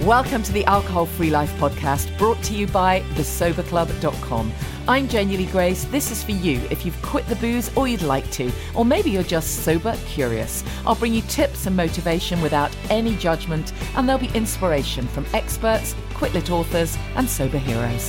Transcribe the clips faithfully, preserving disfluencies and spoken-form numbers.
Welcome to the Alcohol Free Life podcast, brought to you by the sober club dot com. I'm Genuinely Grace. This is for you if you've quit the booze or you'd like to, or maybe you're just sober curious. I'll bring you tips and motivation without any judgment, and there'll be inspiration from experts, quit-lit authors, and sober heroes.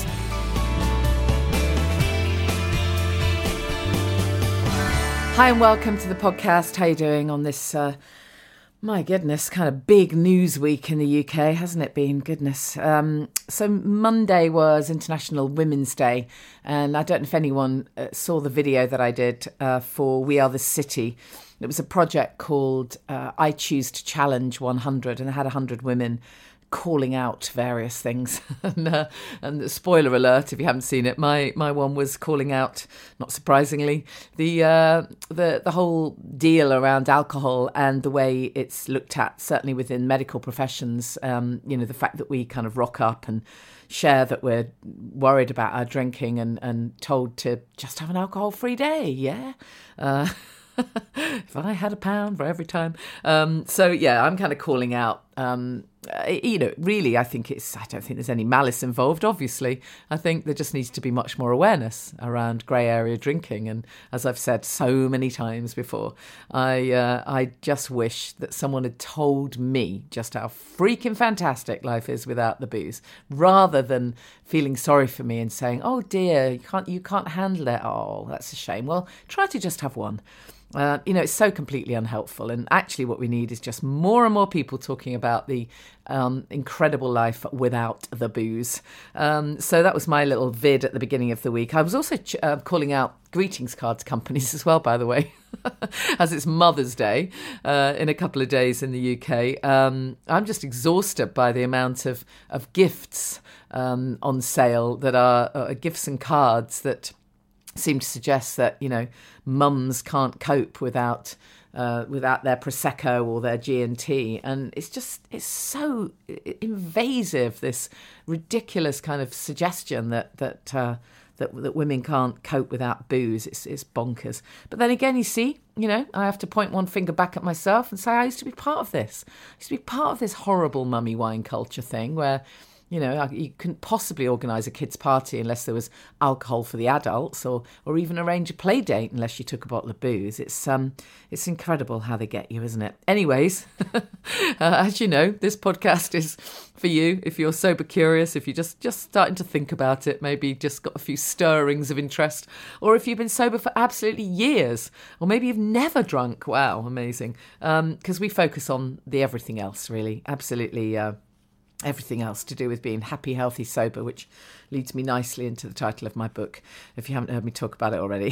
Hi and welcome to the podcast. How are you doing on this uh, My goodness, kind of big news week in the U K, hasn't it been? Goodness. Um, so Monday was International Women's Day, and I don't know if anyone uh, saw the video that I did uh, for We Are the City. It was a project called uh, I Choose to Challenge one hundred, and I had one hundred women calling out various things. and, uh, and spoiler alert, if you haven't seen it, my my one was calling out, not surprisingly, the uh, the the whole deal around alcohol and the way it's looked at, certainly within medical professions. Um, you know, the fact that we kind of rock up and share that we're worried about our drinking and, and told to just have an alcohol-free day, yeah? Uh, if I had a pound for every time. Um, so, yeah, I'm kind of calling out, um, uh, you know, really, I think it's, I don't think there's any malice involved, obviously. I think there just needs to be much more awareness around grey area drinking. And as I've said so many times before, I, uh, I just wish that someone had told me just how freaking fantastic life is without the booze, rather than feeling sorry for me and saying, oh dear, you can't, you can't handle it. Oh, that's a shame. Well, try to just have one. Uh, you know, it's so completely unhelpful. And actually what we need is just more and more people talking about the um, incredible life without the booze. Um, so that was my little vid at the beginning of the week. I was also ch- uh, calling out greetings cards companies as well, by the way, as it's Mother's Day uh, in a couple of days in the U K. Um, I'm just exhausted by the amount of, of gifts um, on sale that are uh, gifts and cards that seem to suggest that, you know, mums can't cope without uh, without their Prosecco or their G and T. And it's just, it's so invasive, this ridiculous kind of suggestion that that uh, that, that women can't cope without booze. It's, it's bonkers. But then again, you see, you know, I have to point one finger back at myself and say I used to be part of this. I used to be part of this horrible mummy wine culture thing where, you know, you couldn't possibly organise a kids' party unless there was alcohol for the adults, or or even arrange a play date unless you took a bottle of booze. It's um, it's incredible how they get you, isn't it? Anyways, uh, as you know, this podcast is for you if you're sober curious, if you're just, just starting to think about it, maybe just got a few stirrings of interest, or if you've been sober for absolutely years, or maybe you've never drunk. Wow, amazing. Because um, we focus on the everything else, really. Absolutely uh everything else to do with being happy, healthy, sober, which leads me nicely into the title of my book, if you haven't heard me talk about it already.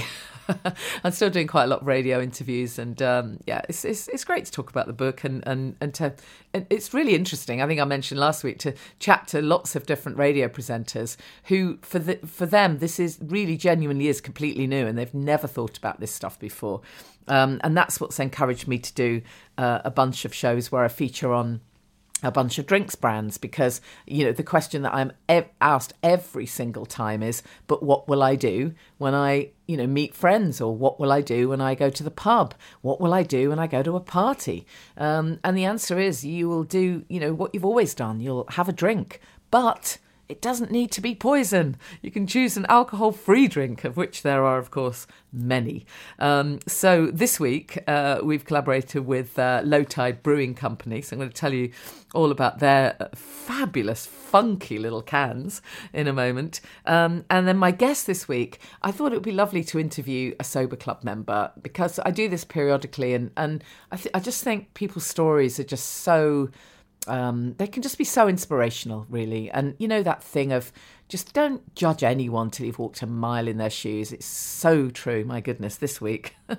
I'm still doing quite a lot of radio interviews, and um, yeah, it's, it's it's great to talk about the book, and, and, and to and it's really interesting. I think I mentioned last week to chat to lots of different radio presenters who, for the, for them, this is really genuinely is completely new, and they've never thought about this stuff before. Um, and that's what's encouraged me to do uh, a bunch of shows where I feature on a bunch of drinks brands, because, you know, the question that I'm ev- asked every single time is, but what will I do when I, you know, meet friends, or what will I do when I go to the pub? What will I do when I go to a party? Um, and the answer is you will do, you know, what you've always done. You'll have a drink, but it doesn't need to be poison. You can choose an alcohol-free drink, of which there are, of course, many. Um, so this week, uh, we've collaborated with uh, Low Tide Brewing Company. So I'm going to tell you all about their fabulous, funky little cans in a moment. Um, and then my guest this week, I thought it would be lovely to interview a Sober Club member, because I do this periodically, and, and I, th- I just think people's stories are just so... Um, they can just be so inspirational, really. And you know that thing of just don't judge anyone till you've walked a mile in their shoes. It's so true. My goodness, this week uh,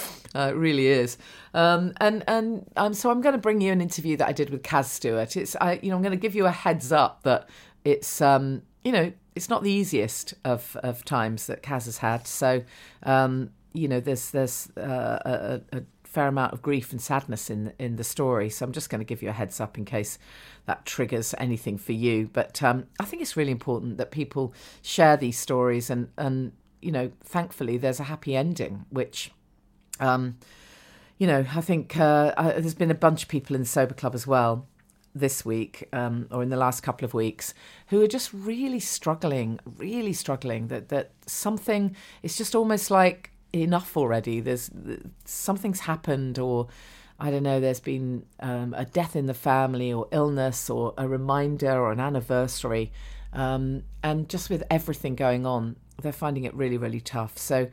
it really is. Um, and and um, so I'm going to bring you an interview that I did with Kaz Stewart. It's I, you know, I'm going to give you a heads up that it's um, you know, it's not the easiest of of times that Kaz has had. So um, you know, there's there's uh, a, a fair amount of grief and sadness in in the story, so I'm just going to give you a heads up in case that triggers anything for you. But um, I think it's really important that people share these stories, and and you know, thankfully there's a happy ending, which um, you know, I think uh, I, there's been a bunch of people in the Sober Club as well this week um, or in the last couple of weeks who are just really struggling, really struggling, that, that something, it's just almost like enough already. There's something's happened, or I don't know, there's been um, a death in the family or illness or a reminder or an anniversary. Um, and just with everything going on, they're finding it really, really tough. So,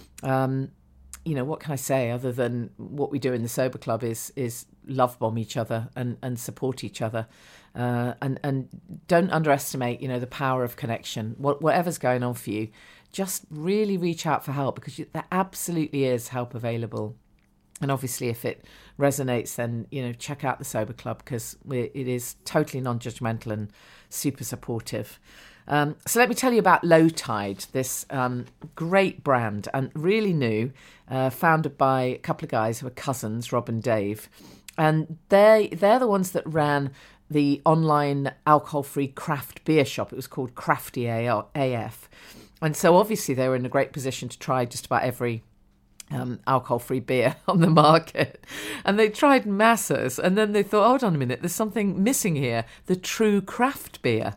um, you know, what can I say other than what we do in the Sober Club is is love bomb each other and, and support each other. Uh, and, and don't underestimate, you know, the power of connection. What, whatever's going on for you, just really reach out for help, because you, there absolutely is help available. And obviously, if it resonates, then, you know, check out the Sober Club, because it is totally non-judgmental and super supportive. Um, so let me tell you about Low Tide, this um, great brand, and really new, uh, founded by a couple of guys who are cousins, Rob and Dave. And they, they're the ones that ran the online alcohol-free craft beer shop. It was called Crafty A F. And so obviously they were in a great position to try just about every Um, alcohol-free beer on the market, and they tried masses, and then they thought, hold on a minute, there's something missing here, the true craft beer.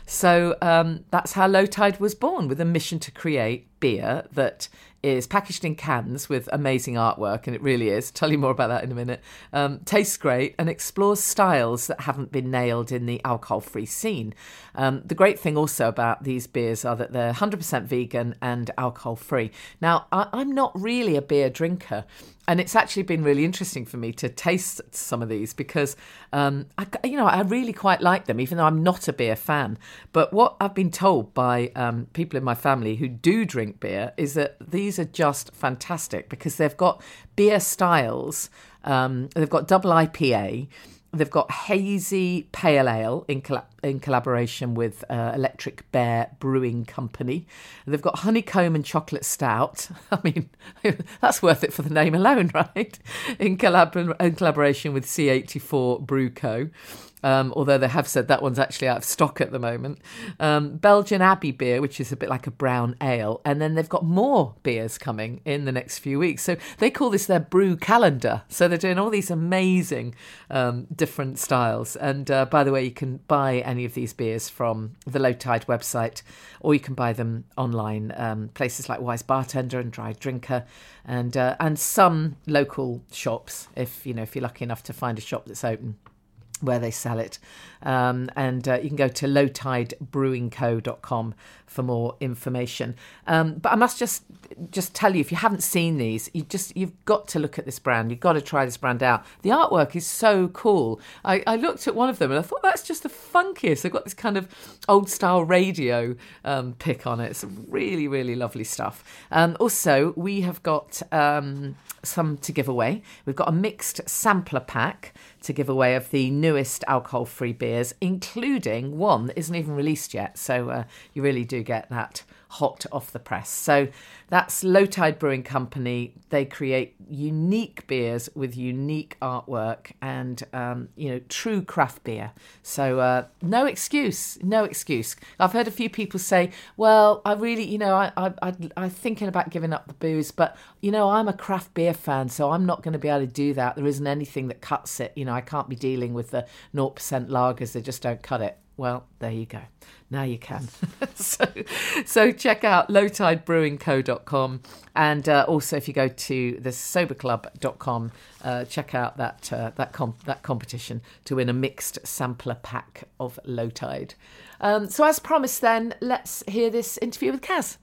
So um, that's how Low Tide was born, with a mission to create beer that is packaged in cans with amazing artwork, and it really is. I'll tell you more about that in a minute. Um, tastes great and explores styles that haven't been nailed in the alcohol-free scene. Um, the great thing also about these beers are that they're one hundred percent vegan and alcohol-free. Now, I, I'm not really a beer drinker, and it's actually been really interesting for me to taste some of these, because, um, I, you know, I really quite like them, even though I'm not a beer fan. But what I've been told by um, people in my family who do drink beer is that these are just fantastic, because they've got beer styles. Um, they've got double I P A. They've got hazy pale ale in, colla- in collaboration with uh, Electric Bear Brewing Company. They've got honeycomb and chocolate stout. I mean, that's worth it for the name alone, right? In, collab- in collaboration with C eighty-four Brew Co. Um, although they have said that one's actually out of stock at the moment. Um, Belgian Abbey beer, which is a bit like a brown ale. And then they've got more beers coming in the next few weeks. So they call this their brew calendar. So they're doing all these amazing um, different styles. And uh, by the way, you can buy any of these beers from the Low Tide website, or you can buy them online, um, places like Wise Bartender and Dry Drinker, and uh, and some local shops, if you know if you're lucky enough to find a shop that's open, where they sell it. Um, and uh, you can go to low tide brewing co dot com for more information. Um, but I must just just tell you, if you haven't seen these, you just you've got to look at this brand. You've got to try this brand out. The artwork is so cool. I, I looked at one of them and I thought, that's just the funkiest. They've got this kind of old style radio um, pick on it. It's really, really lovely stuff. Um, also, we have got um, some to give away. We've got a mixed sampler pack to give away of the newest alcohol-free beers, including one that isn't even released yet. So uh, you really do get that hot off the press. So that's Low Tide Brewing Company. They create unique beers with unique artwork and, um, you know, true craft beer. So uh, no excuse, no excuse. I've heard a few people say, well, I really, you know, I, I, I, I'm thinking about giving up the booze, but, you know, I'm a craft beer fan, so I'm not going to be able to do that. There isn't anything that cuts it. You know, I can't be dealing with the zero percent lagers. They just don't cut it. Well, there you go. Now you can. so, so check out low tide brewing co dot com, and uh, also if you go to the sober club dot com, uh, check out that uh, that comp- that competition to win a mixed sampler pack of Low Tide. Um, so as promised, then let's hear this interview with Kaz.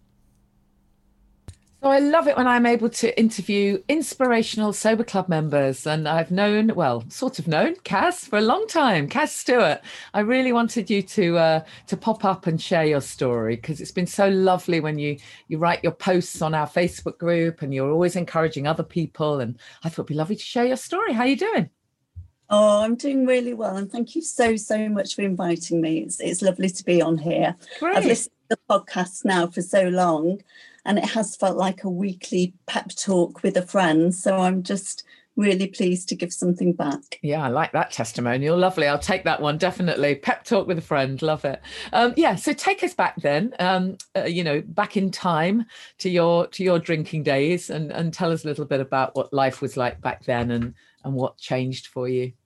So I love it when I'm able to interview inspirational Sober Club members. And I've known, well, sort of known Kaz for a long time. Kaz Stewart, I really wanted you to uh, to pop up and share your story, because it's been so lovely when you, you write your posts on our Facebook group and you're always encouraging other people. And I thought it'd be lovely to share your story. How are you doing? Oh, I'm doing really well. And thank you so, so much for inviting me. It's, it's lovely to be on here. Great. I've listened to the podcast now for so long, and it has felt like a weekly pep talk with a friend. So I'm just really pleased to give something back. Yeah, I like that testimonial. Lovely. I'll take that one, definitely. Pep talk with a friend. Love it. Um, yeah, so take us back then, um, uh, you know, back in time to your to your drinking days, and, and tell us a little bit about what life was like back then and, and what changed for you.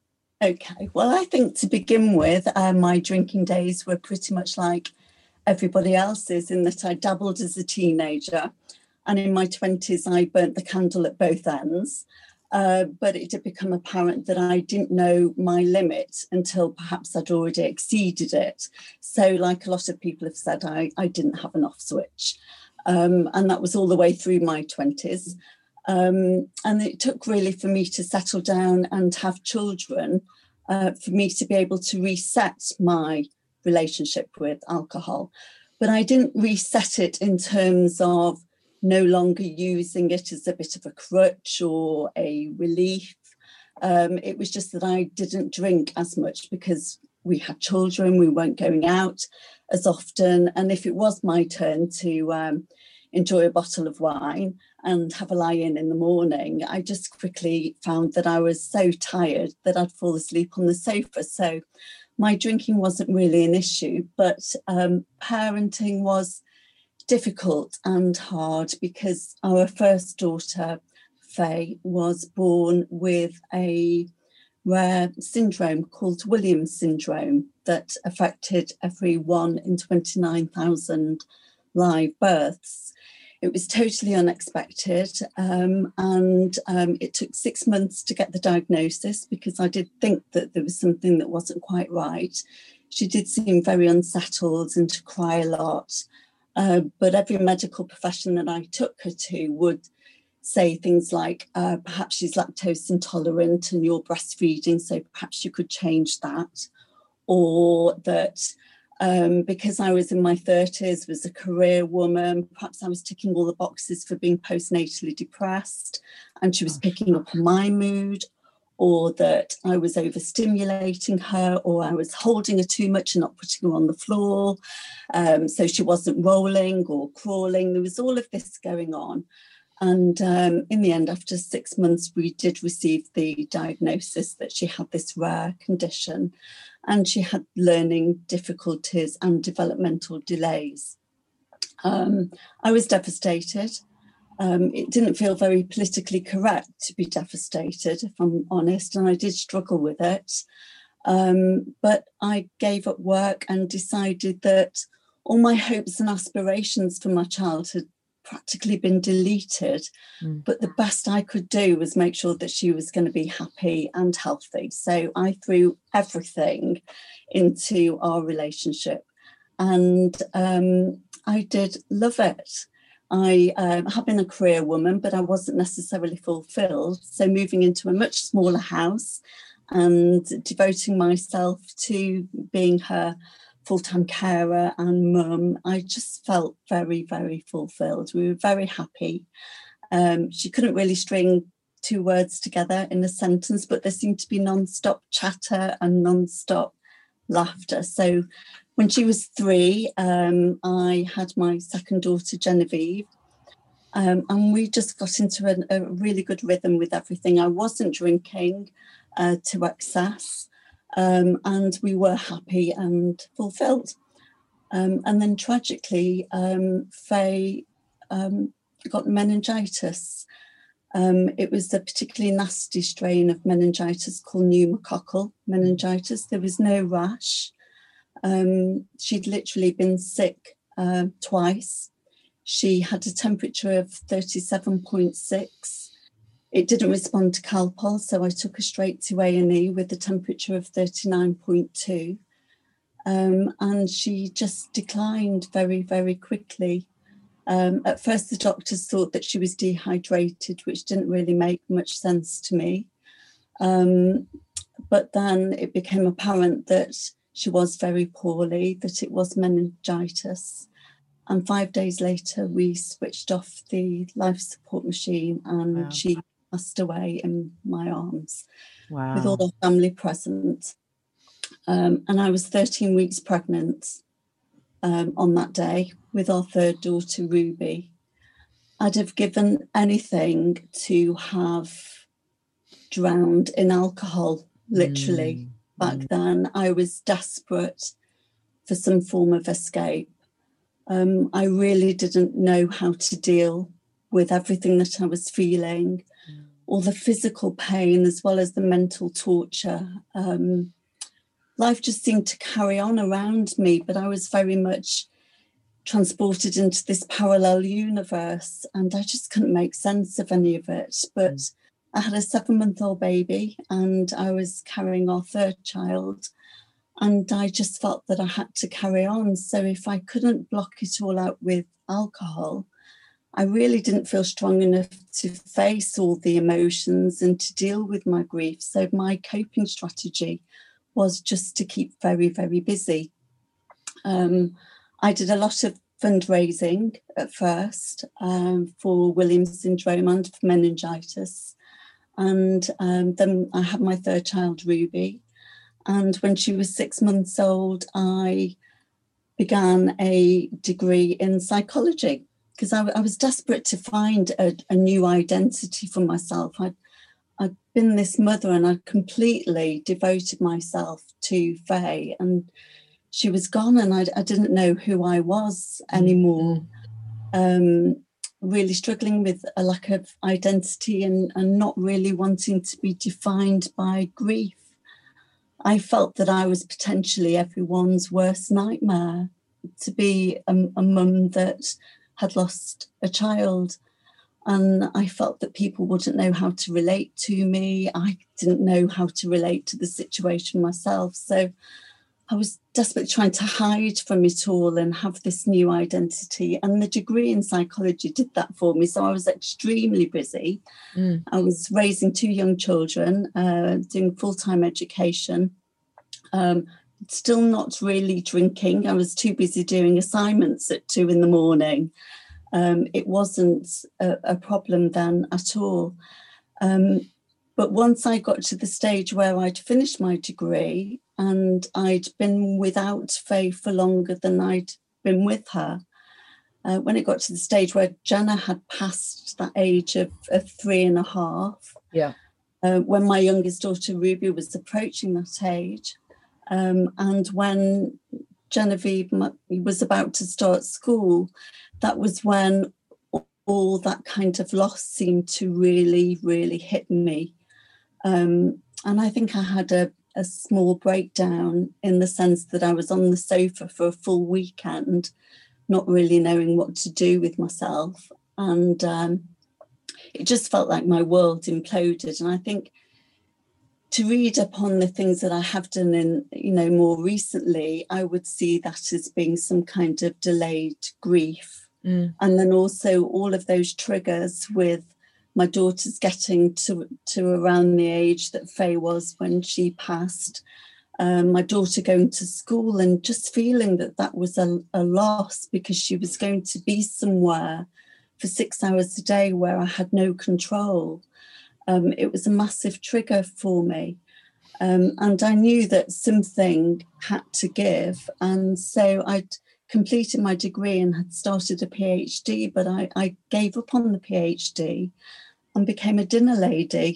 Okay, well, I think to begin with, uh, my drinking days were pretty much like everybody else's, in that I dabbled as a teenager, and in my twenties I burnt the candle at both ends. Uh, but it did become apparent that I didn't know my limit until perhaps I'd already exceeded it. So like a lot of people have said, I, I didn't have an off switch. Um, and that was all the way through my twenties. Um, and it took really for me to settle down and have children, uh, for me to be able to reset my relationship with alcohol. But I didn't reset it in terms of no longer using it as a bit of a crutch or a relief. Um, it was just that I didn't drink as much because we had children, we weren't going out as often. And if it was my turn to um, enjoy a bottle of wine and have a lie-in in the morning, I just quickly found that I was so tired that I'd fall asleep on the sofa. So my drinking wasn't really an issue, but um, parenting was difficult and hard because our first daughter, Faye, was born with a rare syndrome called Williams syndrome that affected every one in twenty-nine thousand live births. It was totally unexpected, um, and um, it took six months to get the diagnosis because I did think that there was something that wasn't quite right. She did seem very unsettled and to cry a lot. Uh, but every medical profession that I took her to would say things like, uh, perhaps she's lactose intolerant and you're breastfeeding, so perhaps you could change that. Or that um, because I was in my thirties, was a career woman, perhaps I was ticking all the boxes for being postnatally depressed and she was picking up on my mood. Or that I was overstimulating her, or I was holding her too much and not putting her on the floor. Um, so she wasn't rolling or crawling. There was all of this going on. And um, in the end, after six months, we did receive the diagnosis that she had this rare condition and she had learning difficulties and developmental delays. Um, I was devastated. Um, it didn't feel very politically correct to be devastated, if I'm honest, and I did struggle with it. Um, but I gave up work and decided that all my hopes and aspirations for my child had practically been deleted. Mm. But the best I could do was make sure that she was going to be happy and healthy. So I threw everything into our relationship, and um, I did love it. I um, have been a career woman, but I wasn't necessarily fulfilled. So moving into a much smaller house and devoting myself to being her full-time carer and mum, I just felt very, very fulfilled. We were very happy. Um, she couldn't really string two words together in a sentence, but there seemed to be non-stop chatter and non-stop laughter. So when she was three, um, I had my second daughter, Genevieve, um, and we just got into a, a really good rhythm with everything. I wasn't drinking uh, to excess, um, and we were happy and fulfilled. Um, and then tragically, um, Faye um, got meningitis. Um, it was a particularly nasty strain of meningitis called pneumococcal meningitis. There was no rash. Um, she'd literally been sick uh, twice. She had a temperature of thirty-seven point six. It didn't respond to Calpol, so I took her straight to A and E with a temperature of thirty-nine point two. Um, and she just declined very, very quickly. Um, at first, the doctors thought that she was dehydrated, which didn't really make much sense to me. Um, but then it became apparent that she was very poorly, that it was meningitis. And five days later, we switched off the life support machine and wow. She passed away in my arms wow. with all the family present. Um, and I was thirteen weeks pregnant um, on that day with our third daughter, Ruby. I'd have given anything to have drowned in alcohol, literally. Mm. Back mm. then, I was desperate for some form of escape. Um, I really didn't know how to deal with everything that I was feeling. Mm. all the physical pain as well as the mental torture. Um, life just seemed to carry on around me, but I was very much transported into this parallel universe, and I just couldn't make sense of any of it. But mm. I had a seven-month-old baby, and I was carrying our third child, and I just felt that I had to carry on. So if I couldn't block it all out with alcohol, I really didn't feel strong enough to face all the emotions and to deal with my grief. So my coping strategy was just to keep very, very busy. Um, I did a lot of fundraising at first um, for Williams syndrome and for meningitis. And um, then I had my third child, Ruby. And when she was six months old, I began a degree in psychology because I, I was desperate to find a, a new identity for myself. I'd, I'd been this mother and I'd completely devoted myself to Faye, and she was gone, and I, I didn't know who I was anymore. Mm-hmm. Um, really struggling with a lack of identity and, and not really wanting to be defined by grief. I felt that I was potentially everyone's worst nightmare, to be a, a mum that had lost a child. And I felt that people wouldn't know how to relate to me. I didn't know how to relate to the situation myself. So I was desperately trying to hide from it all and have this new identity. And the degree in psychology did that for me. So I was extremely busy. Mm. I was raising two young children, uh, doing full-time education, um, still not really drinking. I was too busy doing assignments at two in the morning. Um, it wasn't a, a problem then at all. Um, but once I got to the stage where I'd finished my degree and I'd been without Faye for longer than I'd been with her, uh, when it got to the stage where Jenna had passed that age of, of three and a half, yeah, uh, when my youngest daughter Ruby was approaching that age, um, and when Genevieve was about to start school, that was when all that kind of loss seemed to really, really hit me. Um, and I think I had a, a small breakdown in the sense that I was on the sofa for a full weekend, not really knowing what to do with myself. And um, it just felt like my world imploded. And I think to read upon the things that I have done in, you know, more recently, I would see that as being some kind of delayed grief. Mm. And then also all of those triggers with my daughter's getting to, to around the age that Faye was when she passed, um, my daughter going to school and just feeling that that was a, a loss because she was going to be somewhere for six hours a day where I had no control. Um, it was a massive trigger for me. Um, and I knew that something had to give. And so I'd completed my degree and had started a PhD, but I, I gave up on the PhD and became a dinner lady.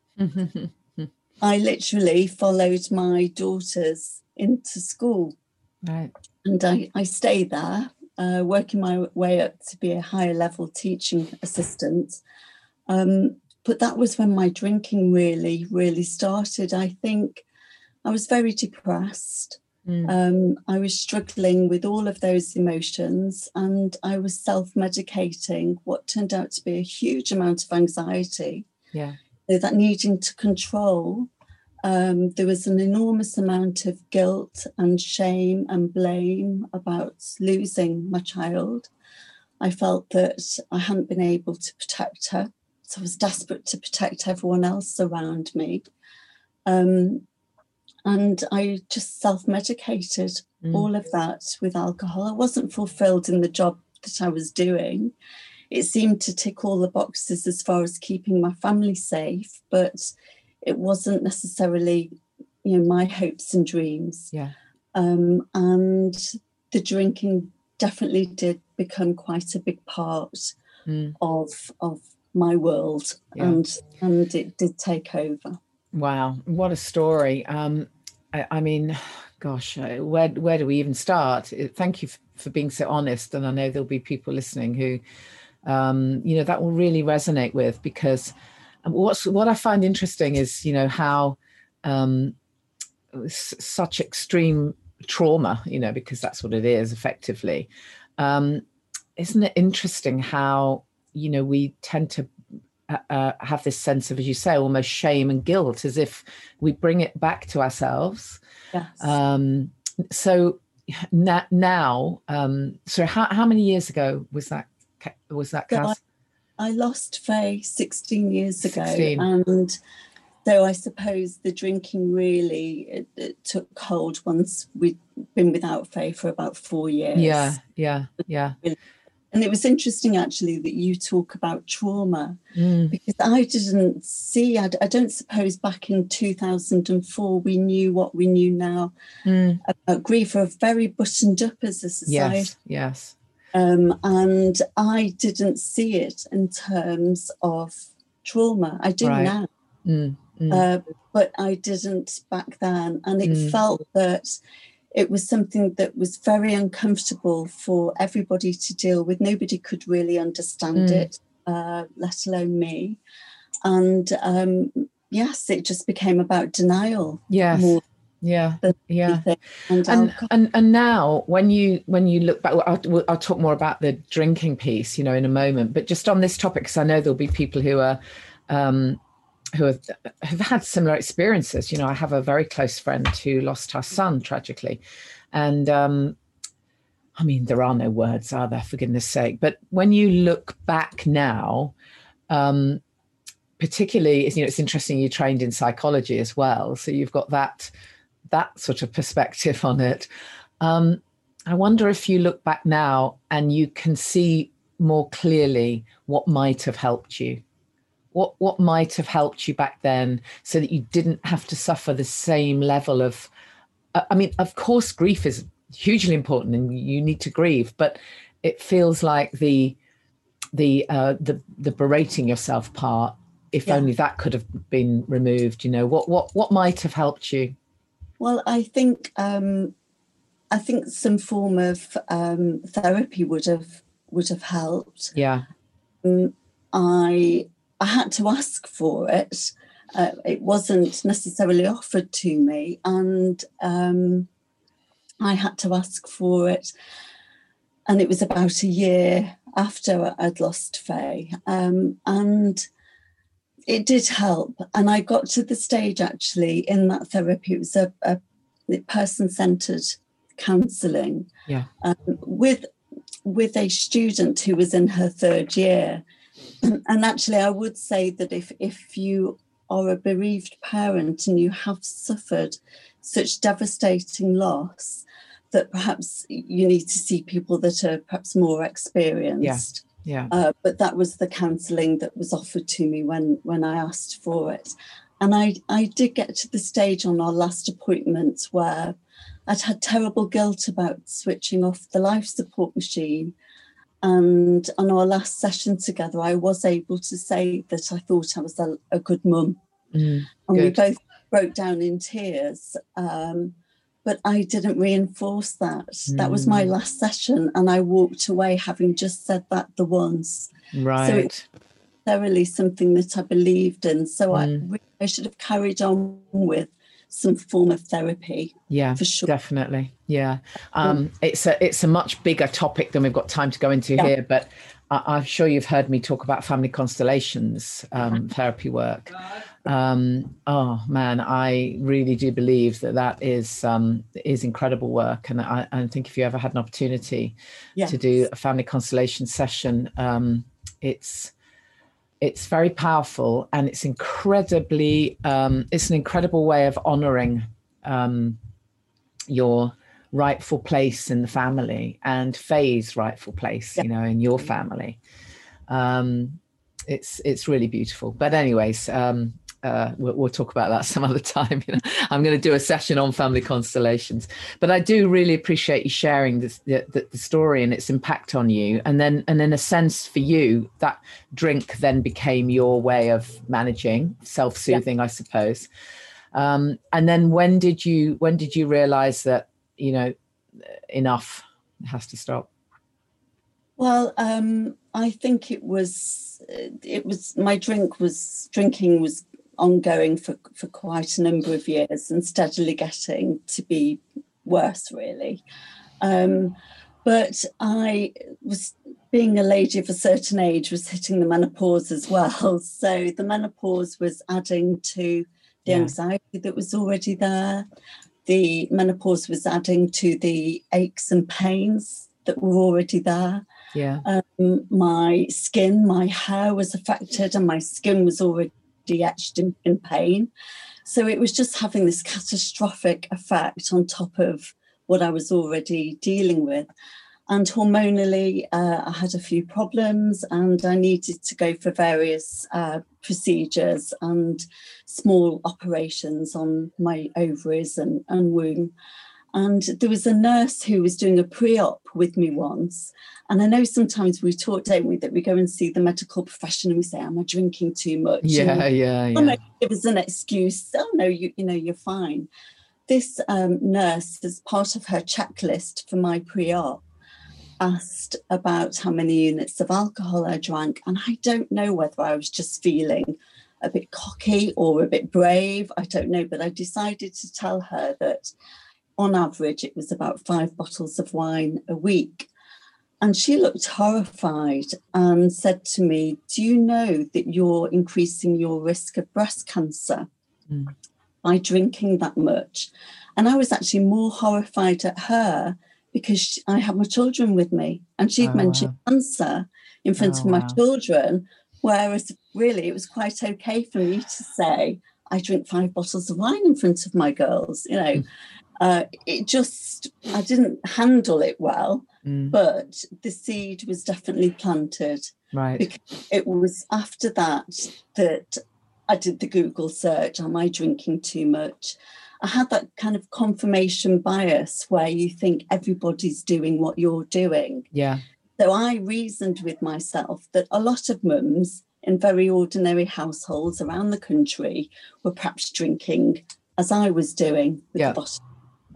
I literally followed my daughters into school. Right. And I, I stayed there, uh, working my way up to be a higher level teaching assistant. Um, But that was when my drinking really, really started. I think I was very depressed. Mm. Um, I was struggling with all of those emotions, and I was self-medicating what turned out to be a huge amount of anxiety. Yeah. So that needing to control. Um, there was an enormous amount of guilt and shame and blame about losing my child. I felt that I hadn't been able to protect her. So I was desperate to protect everyone else around me. Um, and I just self-medicated mm. all of that with alcohol. I wasn't fulfilled in the job that I was doing. It seemed to tick all the boxes as far as keeping my family safe, but it wasn't necessarily, you know, my hopes and dreams. Yeah. Um, and the drinking definitely did become quite a big part mm. of of my world, yeah. and and it did take over. Wow, what a story. Um, I, I mean, gosh, where where do we even start? Thank you f- for being so honest, and I know there'll be people listening who, um, you know, that will really resonate with, because And what's what I find interesting is, you know, how um, s- such extreme trauma, you know, because that's what it is effectively. Um, isn't it interesting how, you know, we tend to uh, uh, have this sense of, as you say, almost shame and guilt, as if we bring it back to ourselves. Yes. Um, so na- now, um, so how, how many years ago was that? Was that? So I, I lost Faye sixteen years ago, sixteen. And so I suppose the drinking really it, it took hold once we'd been without Faye for about four years. Yeah, yeah, yeah. And it was interesting, actually, that you talk about trauma, mm. because I didn't see, I, I don't suppose back in two thousand four we knew what we knew now mm. about grief. We're very buttoned up as a society. Yes, yes. Um, and I didn't see it in terms of trauma. I do right. now, mm. Mm. Uh, but I didn't back then. And it mm. felt that it was something that was very uncomfortable for everybody to deal with. Nobody could really understand mm. it, uh, let alone me. And um, yes, it just became about denial. Yes. More yeah. Yeah. And, and and and now, when you when you look back, I'll, I'll talk more about the drinking piece, you know, in a moment. But just on this topic, because I know there'll be people who are. Um, who have, have had similar experiences. You know, I have a very close friend who lost her son tragically. And um, I mean, there are no words, are there, for goodness sake? But when you look back now, um, particularly, you know, it's interesting you trained in psychology as well. So you've got that, that sort of perspective on it. Um, I wonder if you look back now and you can see more clearly what might have helped you. What what might have helped you back then so that you didn't have to suffer the same level of, uh, I mean, of course, grief is hugely important and you need to grieve, but it feels like the the uh, the, the berating yourself part, if yeah. only that could have been removed, you know, what what what might have helped you? Well, I think um, I think some form of um, therapy would have would have helped. Yeah. Um, I I had to ask for it. Uh, it wasn't necessarily offered to me, and um, I had to ask for it. And it was about a year after I'd lost Faye, um, and it did help. And I got to the stage, actually, in that therapy. It was a, a person-centered counselling, yeah, um, with with a student who was in her third year. And actually, I would say that if, if you are a bereaved parent and you have suffered such devastating loss, that perhaps you need to see people that are perhaps more experienced. Yeah, yeah. Uh, but that was the counselling that was offered to me when, when I asked for it. And I, I did get to the stage on our last appointment where I'd had terrible guilt about switching off the life support machine. And on our last session together, I was able to say that I thought I was a, a good mum. Mm, and good. we both broke down in tears. Um, but I didn't reinforce that. Mm. That was my last session. And I walked away having just said that the once. Right. So it was thoroughly something that I believed in. So mm. I, I should have carried on with some form of therapy. Yeah, for sure. Definitely. Yeah. Um, it's a it's a much bigger topic than we've got time to go into yeah. here, but I, I'm sure you've heard me talk about family constellations um, therapy work. Um, oh man, I really do believe that that is um, is incredible work, and I, I think if you ever had an opportunity yes. to do a family constellation session, um, it's It's very powerful, and it's incredibly, um, it's an incredible way of honoring um, your rightful place in the family and Faye's rightful place, yeah. you know, in your family. Um, it's it's really beautiful. But anyways, um, uh, we'll, we'll talk about that some other time. You know, I'm going to do a session on family constellations. But I do really appreciate you sharing this, the, the, the story and its impact on you. And then, and in a sense, for you, that drink then became your way of managing, self-soothing, yeah. I suppose. Um, and then when did you when did you realize that, you know, enough, it has to stop? Well, um, I think it was, it was, my drink was, drinking was ongoing for, for quite a number of years and steadily getting to be worse, really. Um, but I was, being a lady of a certain age, was hitting the menopause as well. So the menopause was adding to the yeah. anxiety that was already there. The menopause was adding to the aches and pains that were already there. Yeah. Um, my skin, my hair was affected, and my skin was already etched in, in pain. So it was just having this catastrophic effect on top of what I was already dealing with. And hormonally, uh, I had a few problems, and I needed to go for various uh, procedures and small operations on my ovaries and, and womb. And there was a nurse who was doing a pre-op with me once. And I know sometimes we talk, don't we, that we go and see the medical profession and we say, am I drinking too much? Yeah, and, yeah, yeah. Oh, no, give us an excuse. Oh, no, you, you know, you're fine. This um, nurse, as part of her checklist for my pre-op, asked about how many units of alcohol I drank. And I don't know whether I was just feeling a bit cocky or a bit brave. I don't know. But I decided to tell her that on average, it was about five bottles of wine a week. And she looked horrified and said to me, do you know that you're increasing your risk of breast cancer mm. by drinking that much? And I was actually more horrified at her because she, I had my children with me, and she'd oh, mentioned wow. cancer in front oh, of my wow. children, whereas really it was quite okay for me to say, I drink five bottles of wine in front of my girls, you know. Mm. Uh, it just, I didn't handle it well, mm. but the seed was definitely planted. Right. Because it was after that that I did the Google search, am I drinking too much? I had that kind of confirmation bias where you think everybody's doing what you're doing. Yeah. So I reasoned with myself that a lot of mums in very ordinary households around the country were perhaps drinking as I was doing with yeah. the bottle.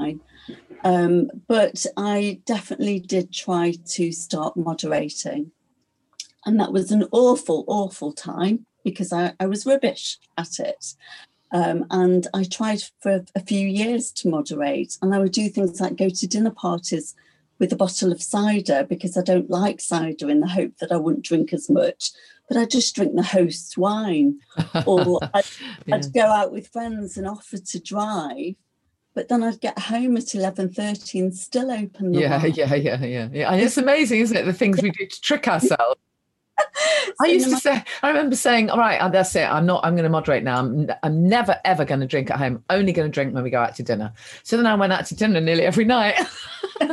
Um, but I definitely did try to start moderating. And that was an awful, awful time because I, I was rubbish at it. Um, and I tried for a few years to moderate. And I would do things like go to dinner parties with a bottle of cider because I don't like cider, in the hope that I wouldn't drink as much. But I'd just drink the host's wine. Or I'd, yeah. I'd go out with friends and offer to drive. But then I'd get home at eleven thirty and still open the yeah, wine. Yeah, yeah, yeah, yeah. And it's amazing, isn't it, the things we do to trick ourselves. So I used to say, I remember saying, all right, that's it. I'm not, I'm going to moderate now. I'm, I'm never, ever going to drink at home. Only going to drink when we go out to dinner. So then I went out to dinner nearly every night. Who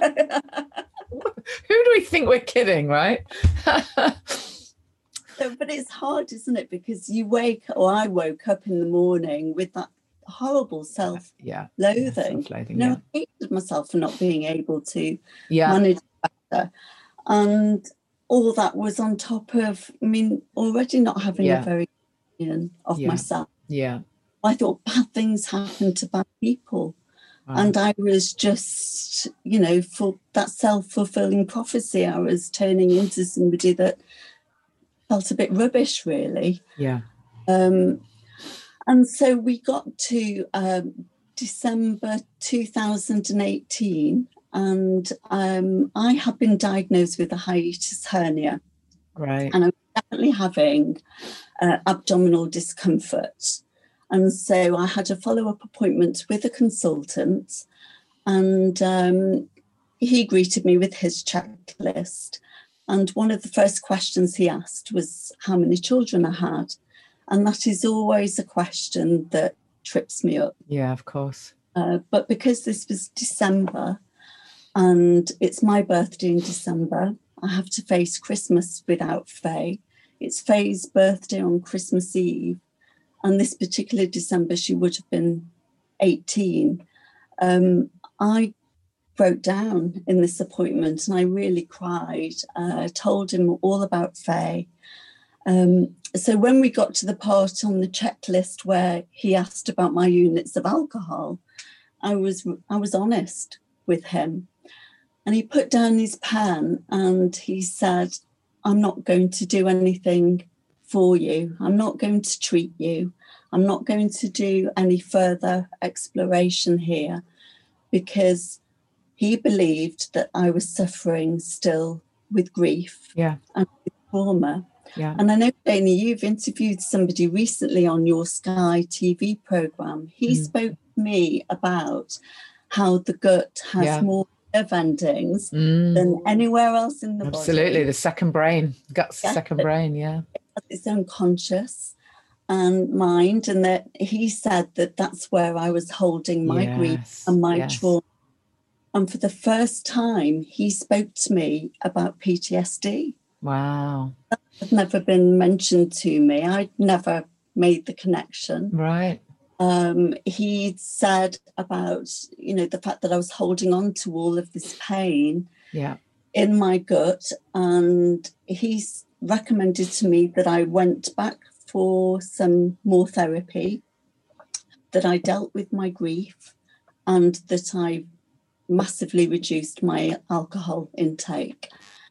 do we think we're kidding, right? So, but it's hard, isn't it? Because you wake, or I woke up in the morning with that horrible self-loathing. Yeah, yeah, self-loathing, you know, yeah. I hated myself for not being able to yeah. manage better. And all that was on top of, I mean, already not having yeah. a very good opinion of yeah. myself. Yeah. I thought bad things happen to bad people. Wow. And I was just, you know, for that self-fulfilling prophecy, I was turning into somebody that felt a bit rubbish, really. Yeah. Um, and so we got to um, December two thousand eighteen, and um, I had been diagnosed with a hiatus hernia. Right. And I was definitely having uh, abdominal discomfort. And so I had a follow-up appointment with a consultant, and um, he greeted me with his checklist. And one of the first questions he asked was how many children I had. And that is always a question that trips me up. Yeah, of course. Uh, but because this was December and it's my birthday in December, I have to face Christmas without Faye. It's Faye's birthday on Christmas Eve. And this particular December, she would have been eighteen. Um, I broke down in this appointment and I really cried. I uh, told him all about Faye. Um, so when we got to the part on the checklist where he asked about my units of alcohol, I was I was honest with him. And he put down his pen and he said, I'm not going to do anything for you. I'm not going to treat you. I'm not going to do any further exploration here, because he believed that I was suffering still with grief yeah. and with trauma. Yeah. And I know, Janie, you've interviewed somebody recently on your Sky T V programme. He mm. spoke to me about how the gut has yeah. more nerve endings mm. than anywhere else in the Absolutely. body. Absolutely, the second brain. Gut's the yeah. second brain, yeah. It has its own conscious and mind, and that he said that that's where I was holding my yes. grief and my yes. trauma. And for the first time, he spoke to me about P T S D. Wow. That had never been mentioned to me. I'd never made the connection. Right. Um, he said about, you know, the fact that I was holding on to all of this pain yeah. in my gut. And he recommended to me that I went back for some more therapy, that I dealt with my grief, and that I massively reduced my alcohol intake.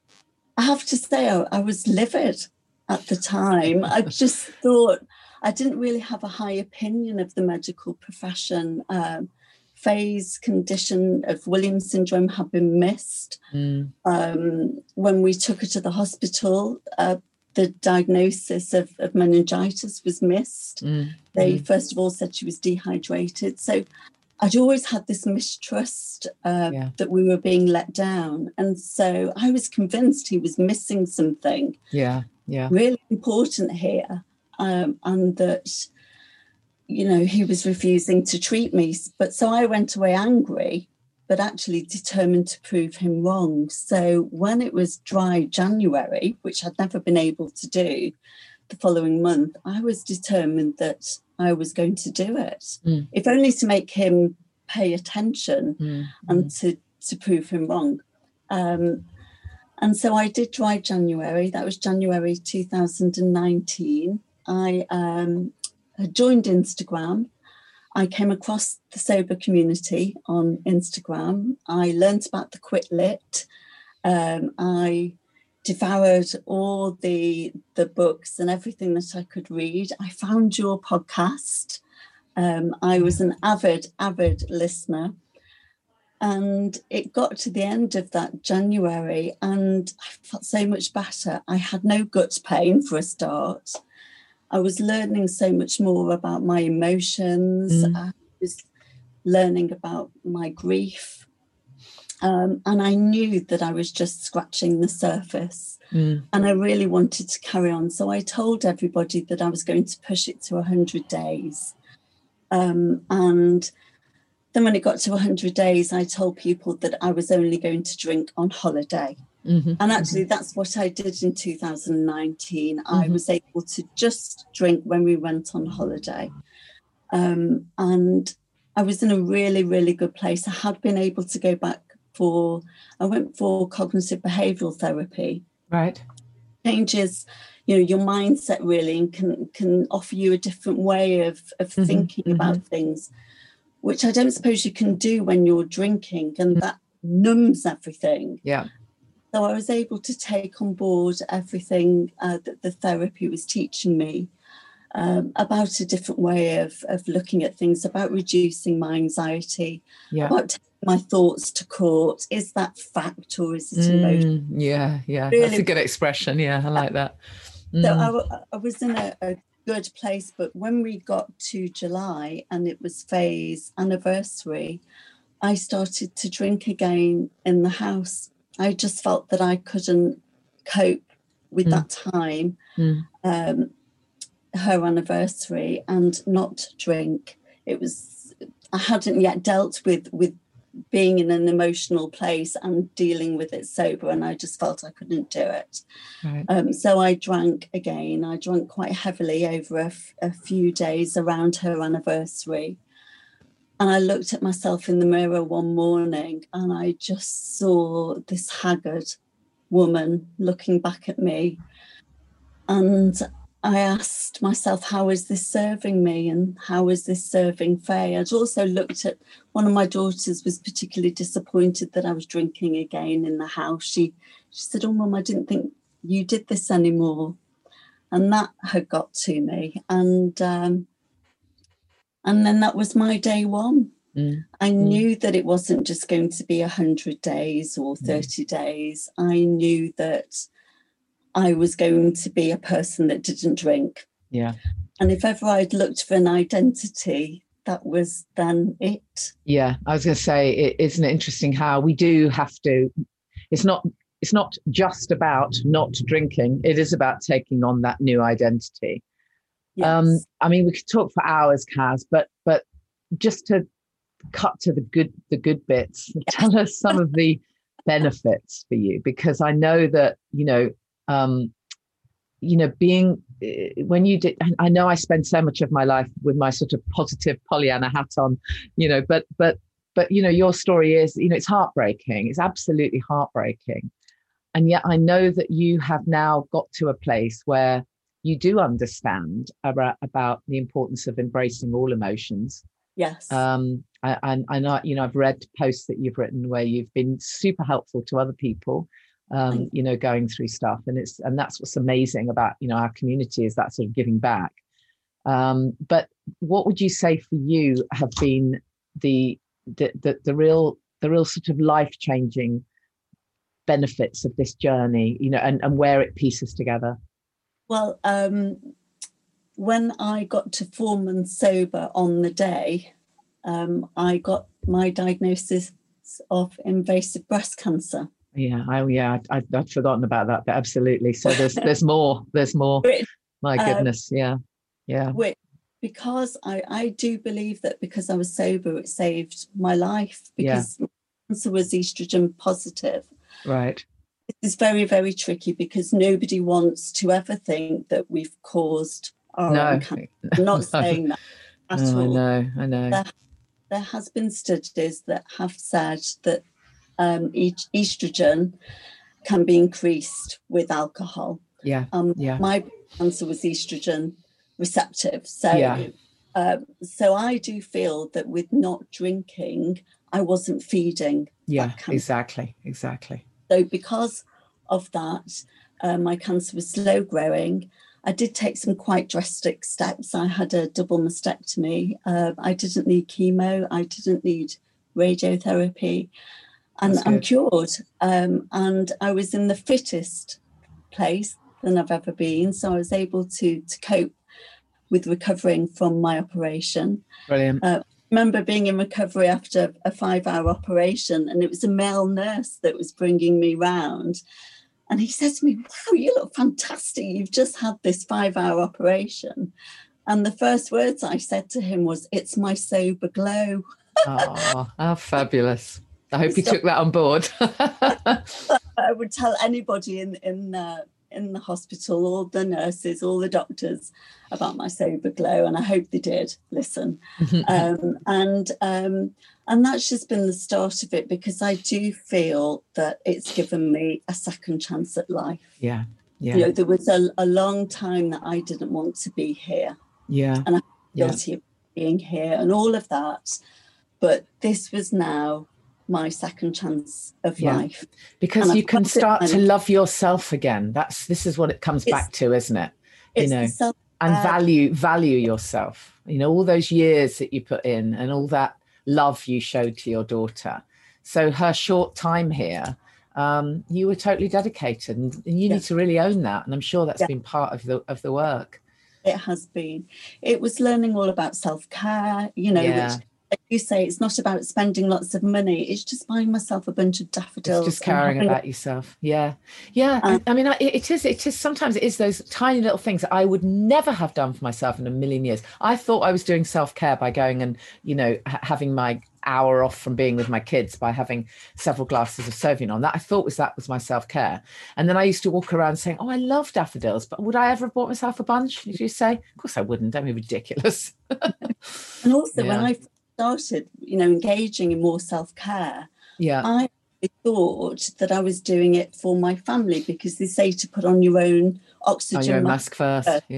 I have to say, I, I was livid at the time. I just thought I didn't really have a high opinion of the medical profession. Um, Faye's condition of Williams syndrome had been missed. Mm. Um, when we took her to the hospital, uh, the diagnosis of, of meningitis was missed. Mm. They mm. first of all said she was dehydrated. So I'd always had this mistrust uh, yeah. that we were being let down. And so I was convinced he was missing something yeah, yeah. really important here, um, and that, you know, he was refusing to treat me. But so I went away angry, but actually determined to prove him wrong. So when it was dry January, which I'd never been able to do the following month, I was determined that I was going to do it, mm. if only to make him pay attention mm. and mm. to, to prove him wrong. Um, and so I did dry January. That was January two thousand nineteen. I um, had joined Instagram. I came across the sober community on Instagram. I learned about the Quit Lit. Um, I devoured all the the books and everything that I could read. I found your podcast. Um, I was an avid, avid listener. And it got to the end of that January and I felt so much better. I had no gut pain for a start. I was learning so much more about my emotions. Mm. I was learning about my grief. Um, and I knew that I was just scratching the surface. Mm. And I really wanted to carry on. So I told everybody that I was going to push it to one hundred days. Um, and then when it got to one hundred days, I told people that I was only going to drink on holiday. Mm-hmm. And actually, mm-hmm. that's what I did in two thousand nineteen. Mm-hmm. I was able to just drink when we went on holiday. Um, and I was in a really, really good place. I had been able to go back for, I went for cognitive behavioural therapy. Right. Changes, you know, your mindset really, and can, can offer you a different way of, of mm-hmm. thinking mm-hmm. about things, which I don't suppose you can do when you're drinking, and that numbs everything. Yeah. So I was able to take on board everything uh, that the therapy was teaching me um, about a different way of, of looking at things, about reducing my anxiety, yeah. about taking my thoughts to court. Is that fact or is it mm, emotion? Yeah, yeah. Really, that's a good expression. Yeah, I like that. Mm. So I, I was in a, a good place, but when we got to July and it was Faye's anniversary, I started to drink again in the house. I just felt that I couldn't cope with mm. that time, mm. um, her anniversary, and not drink. It was, I hadn't yet dealt with, with being in an emotional place and dealing with it sober, and I just felt I couldn't do it. Right. Um, so I drank again. I drank quite heavily over a, f- a few days around her anniversary. And I looked at myself in the mirror one morning and I just saw this haggard woman looking back at me. And I asked myself, how is this serving me? And how is this serving Faye? I'd also looked at, one of my daughters was particularly disappointed that I was drinking again in the house. She she said, oh, Mum, I didn't think you did this anymore. And that had got to me. And um, and then that was my day one. Mm. I mm. knew that it wasn't just going to be one hundred days or thirty mm. days. I knew that I was going to be a person that didn't drink. Yeah. And if ever I'd looked for an identity, that was then it. Yeah, I was going to say, it, isn't it interesting how we do have to, it's not, it's not just about not drinking, it is about taking on that new identity. Yes. Um, I mean, we could talk for hours, Kaz, but but just to cut to the good the good bits, yes. Tell us some of the benefits for you, because I know that, you know, um, you know, being when you did, I know I spend so much of my life with my sort of positive Pollyanna hat on, you know, but but but you know, your story is, you know, it's heartbreaking. It's absolutely heartbreaking, and yet I know that you have now got to a place where you do understand about, about the importance of embracing all emotions. Yes. Um, and I know, you know, I've read posts that you've written where you've been super helpful to other people, um, you know, going through stuff. And it's, and that's what's amazing about, you know, our community, is that sort of giving back. Um, but what would you say for you have been the, the, the, the real, the real sort of life-changing benefits of this journey, you know, and, and where it pieces together? Well, um, when I got to four months sober on the day, um, I got my diagnosis of invasive breast cancer. Yeah, I, yeah, I, I'd forgotten about that, but absolutely. So there's there's more, there's more. Which, my goodness, um, yeah, yeah. Which, because I, I do believe that because I was sober, it saved my life, because yeah. cancer was estrogen positive. Right. It's very, very tricky, because nobody wants to ever think that we've caused our no. own cancer. I'm not saying that at no, all. I know, I know. There, there has been studies that have said that um, each estrogen can be increased with alcohol. Yeah, um, yeah. My cancer was estrogen receptive. So, yeah. um, so I do feel that with not drinking, I wasn't feeding. Yeah, that cancer. exactly, exactly. So because of that, uh, my cancer was slow growing. I did take some quite drastic steps. I had a double mastectomy. Uh, I didn't need chemo. I didn't need radiotherapy. And I'm cured. Um, and I was in the fittest place than I've ever been. So I was able to, to cope with recovering from my operation. Brilliant. Uh, remember being in recovery after a five-hour operation, and it was a male nurse that was bringing me round, and he said to me, "Wow, you look fantastic. You've just had this five-hour operation." And the first words I said to him was, "It's my sober glow." Oh, how fabulous. I hope you took that on board. I would tell anybody in in uh, in the hospital, all the nurses, all the doctors, about my sober glow, and I hope they did listen. um, and um, and that's just been the start of it, because I do feel that it's given me a second chance at life. Yeah, yeah. You know, there was a, a long time that I didn't want to be here. Yeah, and I'm yeah. guilty of being here and all of that, but this was now my second chance of yeah. life, because and you I've can start to love yourself again. That's this is what it comes back to, isn't it? You know, self- and value value yourself. You know, all those years that you put in and all that love you showed to your daughter. So her short time here, um, you were totally dedicated, and, and you yeah. need to really own that. And I'm sure that's yeah. been part of the of the work. It has been. It was learning all about self-care. You know. Yeah. Which, you say, it's not about spending lots of money. It's just buying myself a bunch of daffodils. It's just caring about yourself. Yeah. Yeah. Um, I mean, it is, it is, sometimes it is those tiny little things that I would never have done for myself in a million years. I thought I was doing self-care by going and, you know, ha- having my hour off from being with my kids by having several glasses of Sauvignon. That I thought was, that was my self-care. And then I used to walk around saying, oh, I love daffodils, but would I ever have bought myself a bunch? Did you say? Of course I wouldn't. Don't be ridiculous. And also yeah. when I started, you know, engaging in more self-care, yeah, I thought that I was doing it for my family, because they say to put on your own oxygen oh, your own mask first. first. Yeah,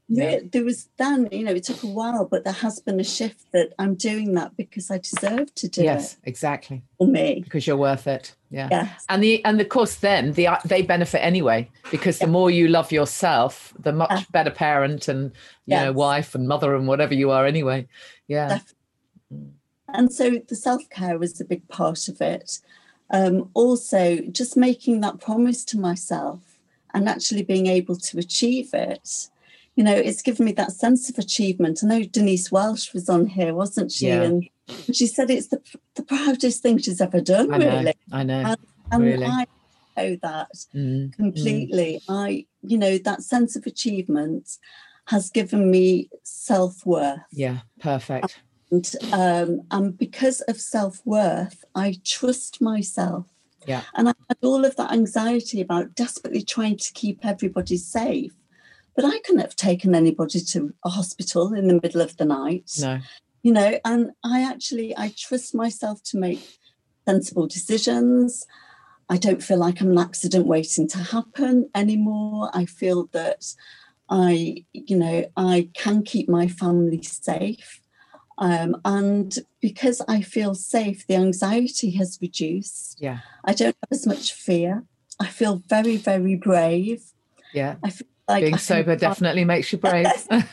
Yeah. There was then, you know, it took a while, but there has been a shift that I'm doing that because I deserve to do yes, it. Yes, exactly. For me. Because you're worth it. Yeah. Yes. And the and of course then the they benefit anyway, because the yes. more you love yourself, the much yes. better parent and, you yes. know, wife and mother and whatever you are anyway. Yeah. Definitely. And so the self-care was a big part of it. Um, also, just making that promise to myself and actually being able to achieve it, you know, it's given me that sense of achievement. I know Denise Welsh was on here, wasn't she? Yeah. And she said it's the the proudest thing she's ever done, I know, really. I know. And, and really. I know that mm, completely. Mm. I, you know, that sense of achievement has given me self-worth. Yeah, perfect. And, um, and because of self-worth, I trust myself. Yeah. And I had all of that anxiety about desperately trying to keep everybody safe. But I couldn't have taken anybody to a hospital in the middle of the night. No. You know, and I actually, I trust myself to make sensible decisions. I don't feel like I'm an accident waiting to happen anymore. I feel that I, you know, I can keep my family safe. Um, and because I feel safe, the anxiety has reduced. Yeah. I don't have as much fear. I feel very, very brave. Yeah. I feel like being I sober can... definitely makes you brave.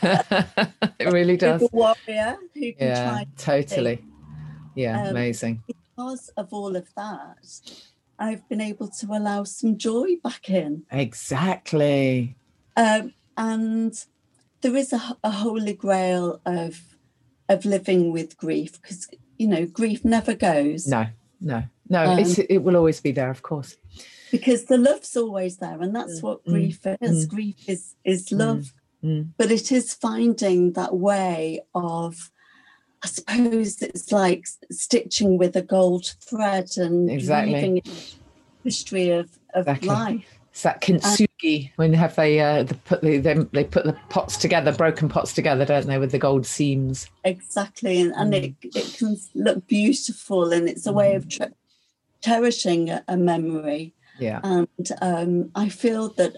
It really does. A warrior who can yeah, try. Totally. Yeah, um, amazing. Because of all of that, I've been able to allow some joy back in. Exactly. Um, and there is a, a holy grail of of living with grief, because, you know, grief never goes. No, no, no. Um, it's, it will always be there, of course. Because the love's always there, and that's mm. what grief mm. is. Mm. Grief is is love, mm. but it is finding that way of, I suppose it's like stitching with a gold thread and exactly. weaving the history of, of exactly. life. It's that kintsugi, when they have they uh, the put the, they, they put the pots together, broken pots together, don't they, with the gold seams? Exactly, and, and mm. it it can look beautiful, and it's a way of tre- cherishing a, a memory. Yeah, and um, I feel that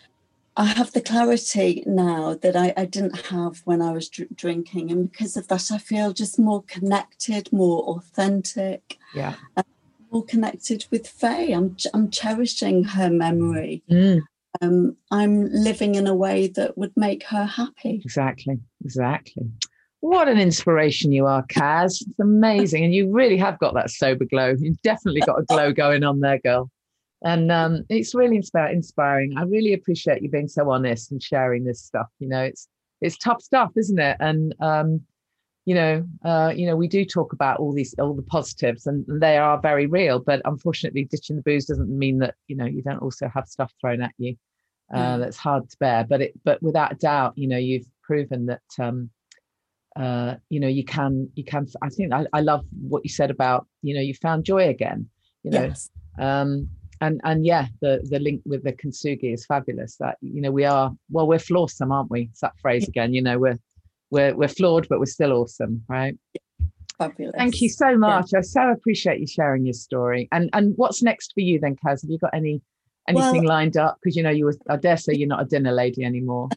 I have the clarity now that I, I didn't have when I was dr- drinking, and because of that, I feel just more connected, more authentic. Yeah. More connected with Faye. I'm I'm cherishing her memory. Mm. Um, I'm living in a way that would make her happy. Exactly, exactly. What an inspiration you are, Kaz. It's amazing. And you really have got that sober glow. You've definitely got a glow going on there, girl. And um, it's really insp- inspiring. I really appreciate you being so honest and sharing this stuff. You know, it's it's tough stuff, isn't it? And um, you know, uh, you know, we do talk about all these, all the positives, and they are very real. But unfortunately, ditching the booze doesn't mean that, you know, you don't also have stuff thrown at you uh, mm. that's hard to bear. But it, but without doubt, you know, you've proven that, um, uh, you know, you can, you can. I think I, I love what you said about, you know, you found joy again. You know, yes. um, and and yeah, the the link with the kintsugi is fabulous. That, you know, we are, well, we're flawsome, aren't we? It's that phrase again. You know, we're. We're we're flawed, but we're still awesome, right? Fabulous. Thank you so much. Yeah. I so appreciate you sharing your story. And and what's next for you then, Kaz? Have you got any anything well, lined up? Because, you know, you were, I dare say you're not a dinner lady anymore.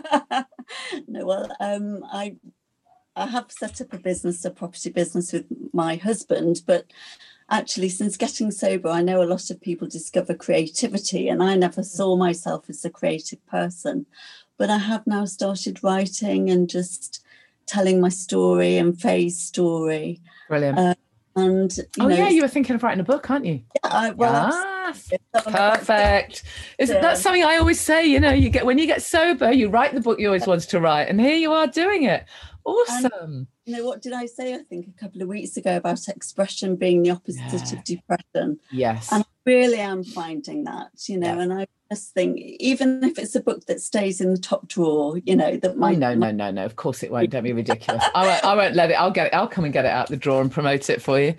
No, well, um, I I have set up a business, a property business with my husband, but actually, since getting sober, I know a lot of people discover creativity, and I never saw myself as a creative person. But I have now started writing and just telling my story and Faye's story. Brilliant. Uh, and you oh know, yeah, you were thinking of writing a book, aren't you? Yeah, I, well, yes. Perfect. Isn't that something I always say? You know, you get when you get sober, you write the book you always wanted to write, and here you are doing it. Awesome. And, you know, what did I say? I think a couple of weeks ago about expression being the opposite yeah. of depression. Yes. And I really am finding that. You know, yeah. and I just think, even if it's a book that stays in the top drawer, you know, that might. Oh, no, no, no, no. Of course it won't. Don't be ridiculous. I won't. I won't let it. I'll get it. I'll come and get it out the drawer and promote it for you.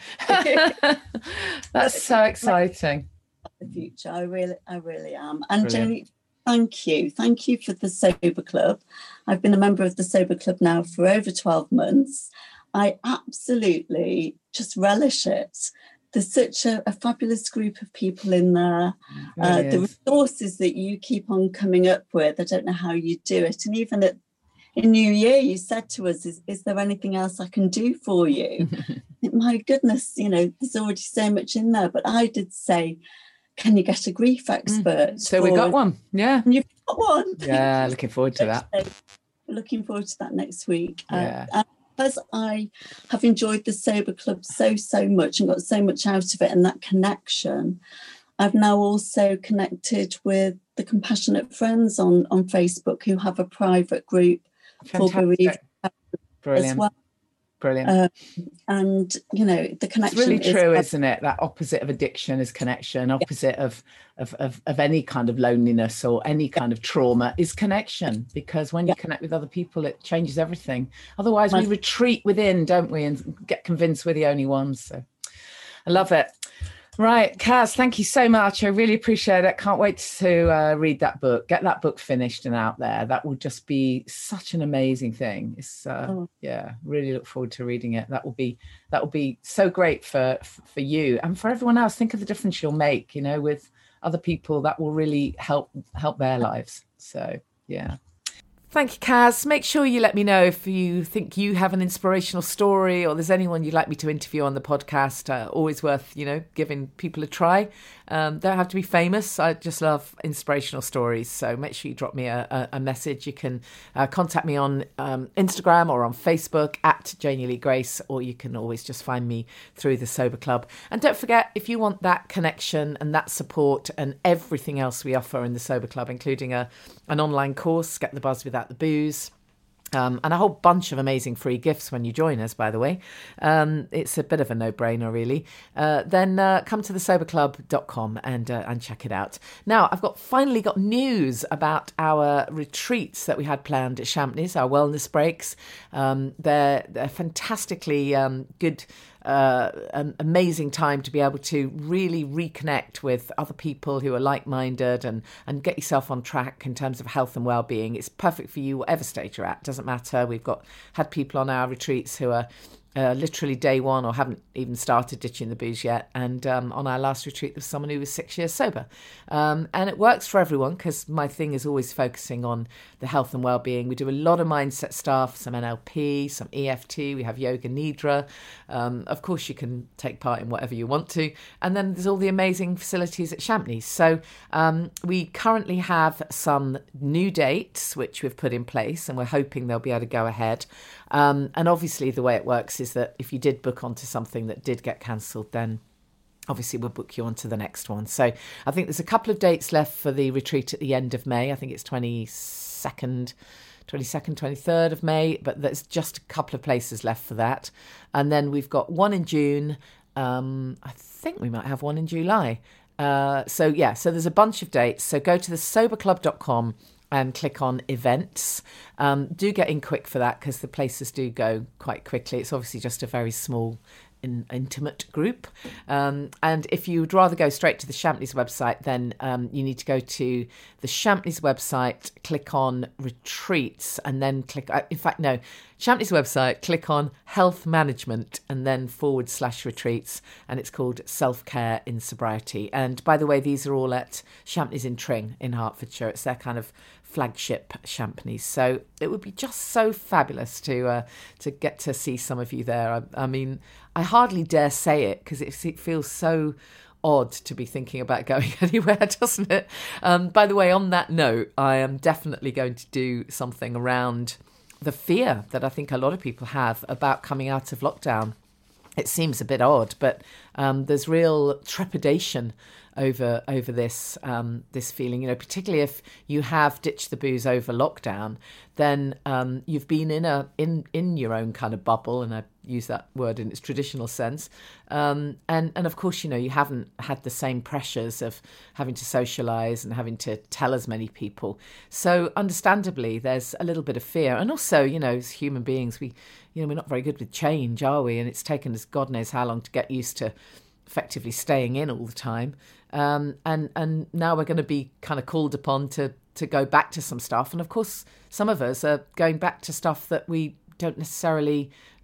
That's so exciting. The future, I really, I really am. And Joni, thank you, thank you for the Sober Club. I've been a member of the Sober Club now for over twelve months. I absolutely just relish it. there's such a, a fabulous group of people in there. Really uh, the is. resources that you keep on coming up with, I don't know how you do it. And even at in New Year, you said to us, is, is there anything else I can do for you? My goodness, you know, there's already so much in there. But I did say, can you get a grief expert? Mm. So we got one. Yeah. And you've got one. Yeah, looking forward to that. We're looking forward to that next week. Yeah. Uh, because I have enjoyed the Sober Club so, so much and got so much out of it and that connection, I've now also connected with the Compassionate Friends on, on Facebook, who have a private group for bereaved Brilliant. as well. Brilliant. Uh, and, you know, the connection It's really true, is, isn't it? That opposite of addiction is connection. Opposite yeah. of, of, of, of any kind of loneliness or any kind of trauma is connection. Because when you yeah. connect with other people, it changes everything. Otherwise, we retreat within, don't we? And get convinced we're the only ones. So I love it. Right, Kaz, thank you so much. I really appreciate it. Can't wait to uh, read that book, get that book finished and out there. That will just be such an amazing thing. It's uh, oh. yeah, really look forward to reading it. That will be that will be so great for for you and for everyone else. Think of the difference you'll make, you know, with other people. That will really help help their lives. So yeah. Thank you, Kaz. Make sure you let me know if you think you have an inspirational story or there's anyone you'd like me to interview on the podcast. Uh, always worth, you know, giving people a try. Um, don't have to be famous. I just love inspirational stories. So make sure you drop me a, a, a message. You can uh, contact me on um, Instagram or on Facebook at Janie Lee Grace, or you can always just find me through the Sober Club. And don't forget, if you want that connection and that support and everything else we offer in the Sober Club, including a an online course, Get the Buzz Without the Booze, um, and a whole bunch of amazing free gifts when you join us, by the way. Um, it's a bit of a no-brainer, really. Uh, then uh, come to the sober club dot com and uh, and check it out. Now, I've got finally got news about our retreats that we had planned at Champneys, our wellness breaks. Um, they're, they're fantastically um, good. Uh, an amazing time to be able to really reconnect with other people who are like-minded and, and get yourself on track in terms of health and well-being. It's perfect for you, whatever stage you're at. Doesn't matter. We've got had people on our retreats who are uh, literally day one or haven't even started ditching the booze yet. And um, on our last retreat, there was someone who was six years sober. Um, and it works for everyone because my thing is always focusing on the health and well-being. We do a lot of mindset stuff, some N L P, some E F T. We have yoga nidra. Um, of course, you can take part in whatever you want to. And then there's all the amazing facilities at Champneys. So um, we currently have some new dates, which we've put in place, and we're hoping they'll be able to go ahead. Um, and obviously the way it works is that if you did book onto something that did get cancelled, then obviously we'll book you onto the next one. So I think there's a couple of dates left for the retreat at the end of May. I think it's twenty-second, twenty-second, twenty-third of May, but there's just a couple of places left for that. And then we've got one in June. Um, I think we might have one in July. Uh, so yeah, so there's a bunch of dates. So go to the sober club dot com and click on events. Um, do get in quick for that because the places do go quite quickly. It's obviously just a very small in, intimate group. Um, and if you'd rather go straight to the Champneys website, then um, you need to go to the Champneys website, click on retreats, and then click, uh, in fact, no, Champneys website, click on health management, and then forward slash retreats, and it's called Self-Care in Sobriety. And by the way, these are all at Champneys in Tring in Hertfordshire. It's their kind of flagship Champneys. So it would be just so fabulous to uh, to get to see some of you there. I, I mean, I hardly dare say it because it, it feels so odd to be thinking about going anywhere, doesn't it? Um, by the way, on that note, I am definitely going to do something around the fear that I think a lot of people have about coming out of lockdown. It seems a bit odd, but um, there's real trepidation over over this um, this feeling. You know, particularly if you have ditched the booze over lockdown, then um, you've been in a in in your own kind of bubble, and I use that word in its traditional sense. Um, and and of course, you know, you haven't had the same pressures of having to socialise and having to tell as many people. So understandably, there's a little bit of fear, and also, you know, as human beings, we you know we're not very good with change, are we? And it's taken us God knows how long to get used to effectively staying in all the time. Um, and and now we're going to be kind of called upon to to go back to some stuff. And of course, some of us are going back to stuff that we don't necessarily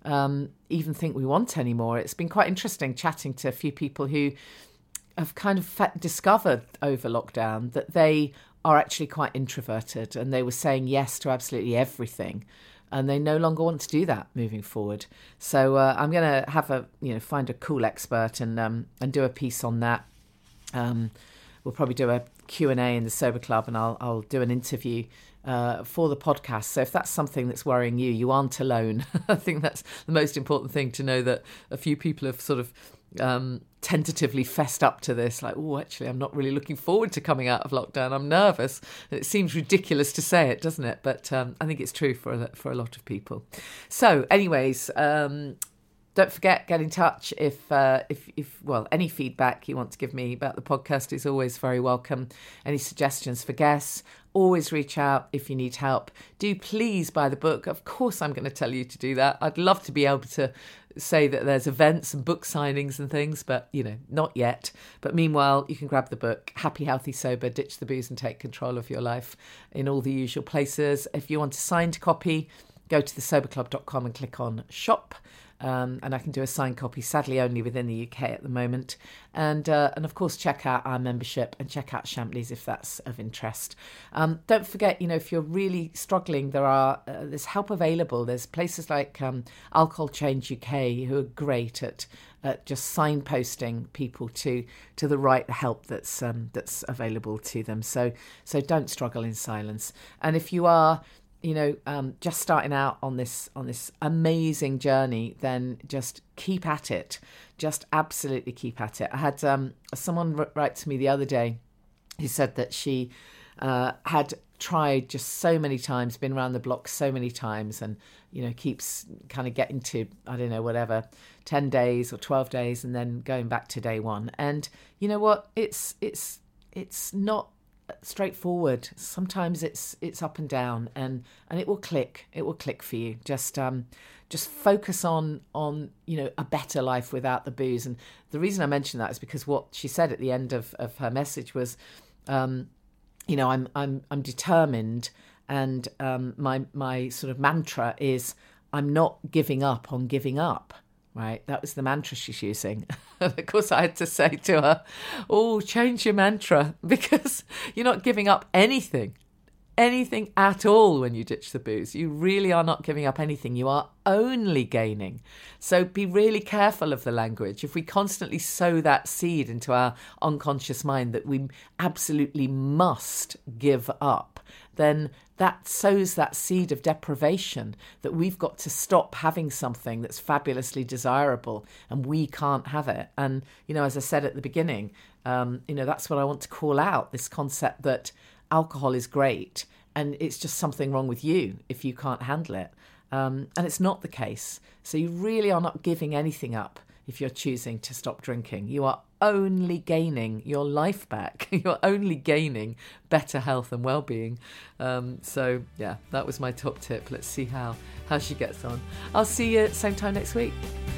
um, even think we want anymore. It's been quite interesting chatting to a few people who have kind of fa- discovered over lockdown that they are actually quite introverted, and they were saying yes to absolutely everything, and they no longer want to do that moving forward. So uh, I'm going to have a, you know, find a cool expert and um, and do a piece on that. Um, we'll probably do a Q and A in the Sober Club, and I'll I'll do an interview uh, for the podcast. So if that's something that's worrying you, you aren't alone. I think that's the most important thing, to know that a few people have sort of um, tentatively fessed up to this, like, oh, actually, I'm not really looking forward to coming out of lockdown. I'm nervous. And it seems ridiculous to say it, doesn't it? But um, I think it's true for a, for a lot of people. So anyways, um, don't forget, get in touch if, uh, if, if, well, any feedback you want to give me about the podcast is always very welcome. Any suggestions for guests, always reach out if you need help. Do please buy the book. Of course, I'm going to tell you to do that. I'd love to be able to say that there's events and book signings and things, but, you know, not yet. But meanwhile, you can grab the book, Happy, Healthy, Sober, Ditch the Booze and Take Control of Your Life, in all the usual places. If you want a signed copy, go to the sober club dot com and click on shop. Um, and I can do a signed copy, sadly only within the U K at the moment. And uh, and of course, check out our membership and check out Shampleys if that's of interest. Um, don't forget, you know, if you're really struggling, there are uh, there's help available. There's places like um, Alcohol Change U K who are great at at just signposting people to to the right help that's um, that's available to them. So so don't struggle in silence. And if you are, you know, um, just starting out on this on this amazing journey, then just keep at it. Just absolutely keep at it. I had um, someone write to me the other day who said that she uh, had tried just so many times, been around the block so many times, and, you know, keeps kind of getting to, I don't know, whatever, ten days or twelve days, and then going back to day one. And you know what? It's it's it's not straightforward. Sometimes it's it's up and down, and and it will click it will click for you. Just um just focus on on you know a better life without the booze. And the reason I mention that is because what she said at the end of of her message was, um you know i'm i'm i'm determined, and um my my sort of mantra is, I'm not giving up on giving up. Right, that was the mantra she's using. And of course, I had to say to her, oh, change your mantra, because you're not giving up anything, anything at all when you ditch the booze. You really are not giving up anything. You are only gaining. So be really careful of the language. If we constantly sow that seed into our unconscious mind that we absolutely must give up, then that sows that seed of deprivation, that we've got to stop having something that's fabulously desirable and we can't have it. And, you know, as I said at the beginning, um, you know, that's what I want to call out, this concept that alcohol is great and it's just something wrong with you if you can't handle it. Um, and it's not the case. So you really are not giving anything up if you're choosing to stop drinking. You are only gaining your life back. You're only gaining better health and well-being. Um, so, yeah, that was my top tip. Let's see how, how she gets on. I'll see you at the same time next week.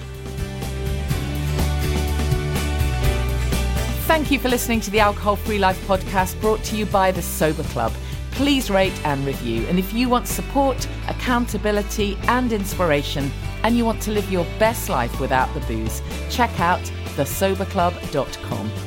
Thank you for listening to the Alcohol Free Life podcast, brought to you by the Sober Club. Please rate and review. And if you want support, accountability and inspiration, and you want to live your best life without the booze, check out the sober club dot com.